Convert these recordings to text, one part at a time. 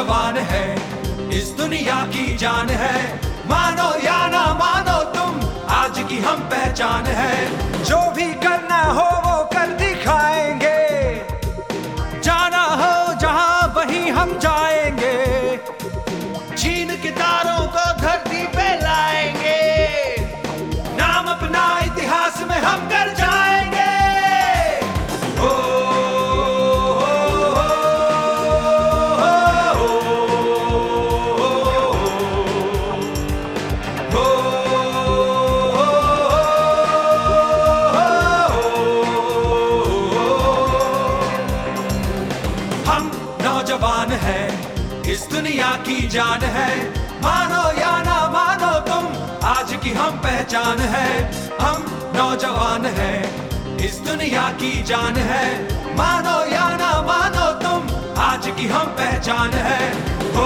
नौजवान है, इस दुनिया की जान है। मानो या ना मानो तुम, आज की हम पहचान है। जो भी करना हो वो कर दिखाएंगे, जाना हो जहां वहीं हम जाएंगे। चीन के तारों को धरती पे लाएंगे, नाम अपना इतिहास में हम कर जाएंगे। ओ हम नौजवान है, इस दुनिया की जान है। मानो या ना मानो तुम, आज की हम पहचान है। हम नौजवान है, इस दुनिया की जान है। मानो या ना मानो तुम, आज की हम पहचान है। हो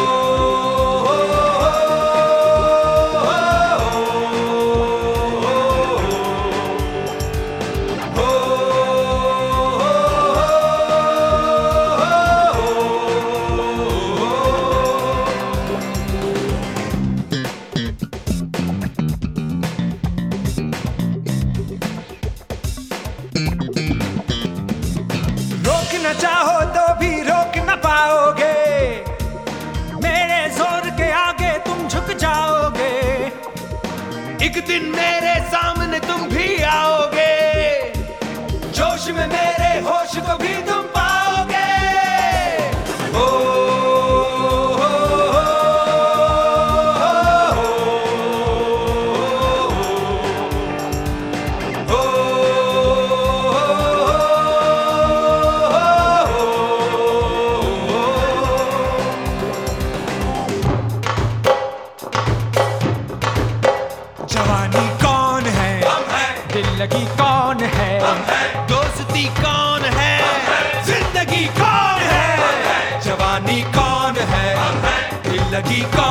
न चाहो तो भी रोक न पाओगे, मेरे जोर के आगे तुम झुक जाओगे। एक दिन मेरे सामने तुम भी आओगे, जोश में मेरे होश को भी तुम पाओगे। ओ जवानी कौन है, दिल लगी कौन है, दोस्ती कौन है, जिंदगी कौन है। जवानी कौन है, दिल लगी कौन